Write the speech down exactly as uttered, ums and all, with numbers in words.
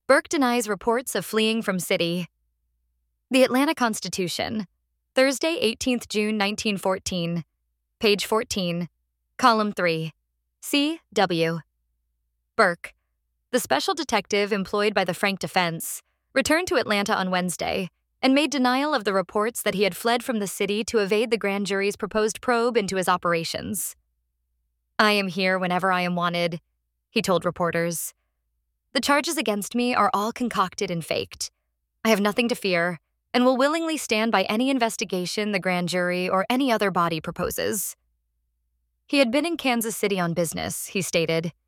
Burke denies reports of fleeing from city. The Atlanta Constitution, Thursday, eighteenth of June, nineteen fourteen, page fourteen, column three, C W Burke, the special detective employed by the Frank defense, returned to Atlanta on Wednesday and made denial of the reports that he had fled from the city to evade the grand jury's proposed probe into his operations. "I am here whenever I am wanted," he told reporters. "The charges against me are all concocted and faked. I have nothing to fear and will willingly stand by any investigation the grand jury or any other body proposes." He had been in Kansas City on business, he stated,